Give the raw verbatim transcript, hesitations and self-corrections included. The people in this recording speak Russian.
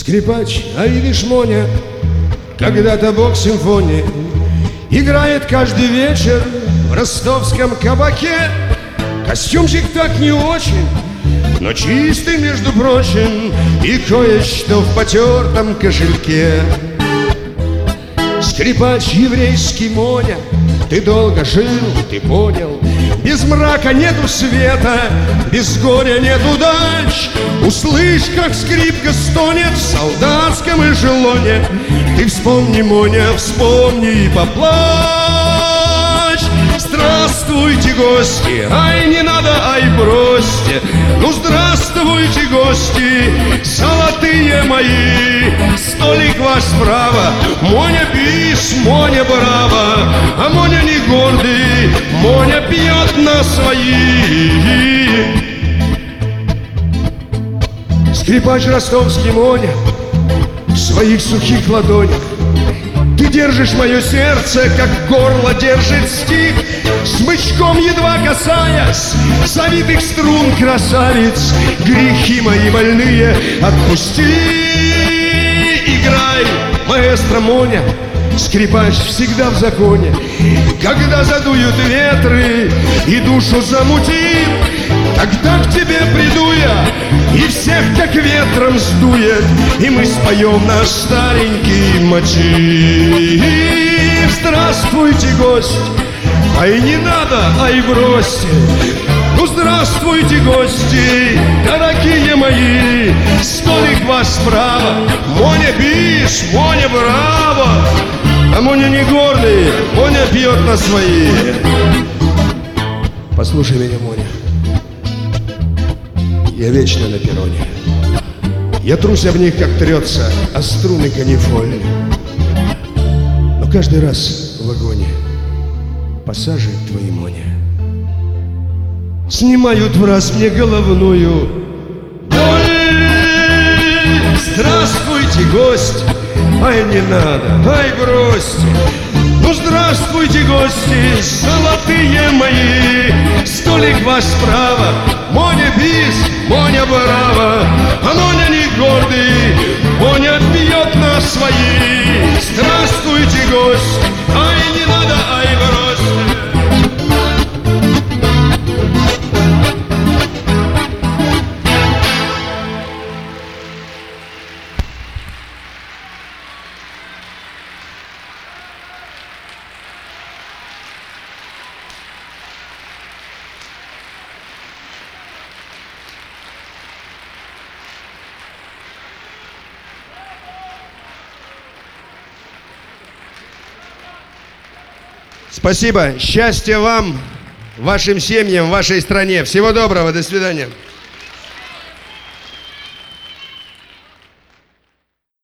Скрипач, а видишь, Моня, когда-то бог симфонии играет каждый вечер в ростовском кабаке. Костюмчик так не очень, но чистый, между прочим, и кое-что в потертом кошельке. Скрипач еврейский, Моня, ты долго жил, ты понял, без мрака нету света, без горя нет удач. Услышь, как скрипка стонет в солдатском эшелоне. Ты вспомни, Моня, вспомни и поплачь. Здравствуйте, гости, ай, не надо, ай, бросьте. Ну, здравствуйте, гости, золотые мои. Столик ваш справа, Моня бис, Моня браво. А Моня не гордый, Моня пьет на свои. Скрипач ростовский, Моня, в своих сухих ладонях ты держишь мое сердце, как горло держит стих. Смычком едва касаясь завитых струн, красавиц, грехи мои больные отпусти. Играй, маэстро, Моня, скрипач всегда в законе. Когда задуют ветры и душу замутит, тогда к тебе приду я, и всех как ветром сдует, и мы споем наш старенький мотив. Здравствуйте, гость, ай, не надо, ай, бросьте. Ну, здравствуйте, гости, дорогие мои. Столик ваш справа, Моня бис, Моня браво. А Моня не гордый, Моня пьет на свои. Послушай меня, Моня, я вечно на перроне. Я трусь об них, как трется о струны канифоль. Но каждый раз в вагоне пассажи твои, Моня, снимают в раз мне головную боль. Здравствуйте, гость, ай, не надо, ай, бросьте. Ну, здравствуйте, гости, золотые мои. Столик ваш справа, Моня бис, Моня браво. А Моня не гордый, Моня пьет на свои. Здравствуйте, гость, ай, не надо, ай, бросьте. Спасибо. Счастья вам, вашим семьям, вашей стране. Всего доброго. До свидания.